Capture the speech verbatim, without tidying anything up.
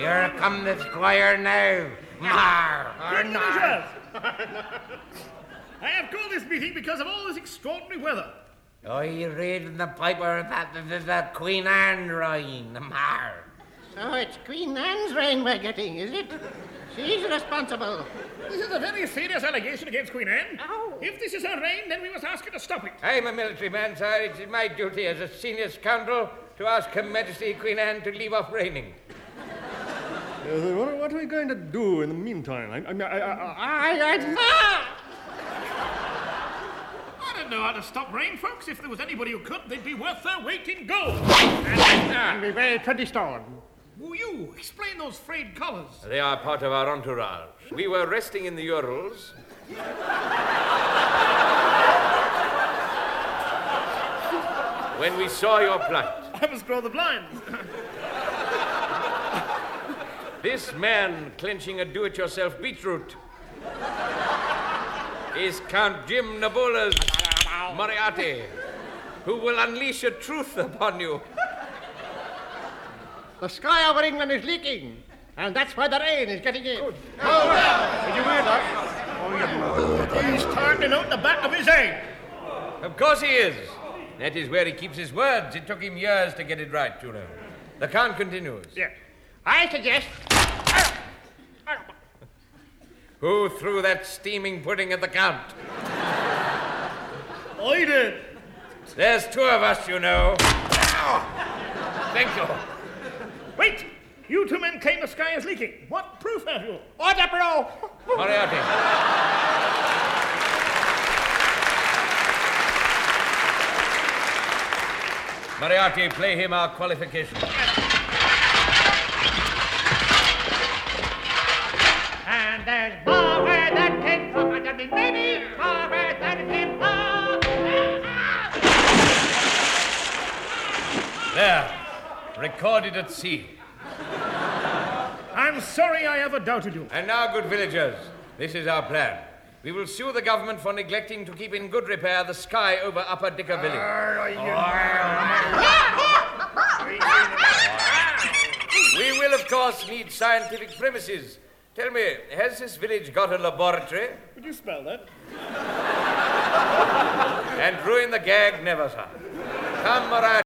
Here come the squire now. Mar, or Good not. villagers. I have called this meeting because of all this extraordinary weather. Oh, you reading the paper that the, the, the Queen Anne rain, Mar. So it's Queen Anne's reign we're getting, is it? She's responsible. This is a very serious allegation against Queen Anne. Oh. If this is her reign, then we must ask her to stop it. I'm a military man, sir. It is my duty as a senior scoundrel to ask Her Majesty Queen Anne to leave off reigning. Uh, what, what are we going to do in the meantime? I, I, I, I, I, I, I don't know how to stop rain, folks. If there was anybody who could, they'd be worth their weight in gold. And, and we weigh twenty stone. Who you? Explain those frayed collars. They are part of our entourage. We were resting in the Urals. when we saw your plight. I must draw the blinds. This man clenching a do-it-yourself beetroot is Count Jim Nabola's Moriarty, who will unleash a truth upon you. The sky over England is leaking, and that's why the rain is getting in. oh, well. Did you hear that? Oh, yeah. He's turning out the back of his head. Of course he is. That is where he keeps his words. It took him years to get it right, you know. The Count continues. Yes. I suggest... Who threw that steaming pudding at the Count? I did. There's two of us, you know. Thank you. Wait! You two men claim the sky is leaking. What proof have you? Order, bro! Moriarty. Moriarty, play him our qualification. And there's more where that came from, and there'll be many more where that came from. There. Recorded at sea. I'm sorry I ever doubted you. And now, good villagers, this is our plan. We will sue the government for neglecting to keep in good repair the sky over Upper Dicker Village. We will, of course, need scientific premises. Tell me, has this village got a laboratory? Could you spell that? And ruin the gag never, sir. Come, Moriarty.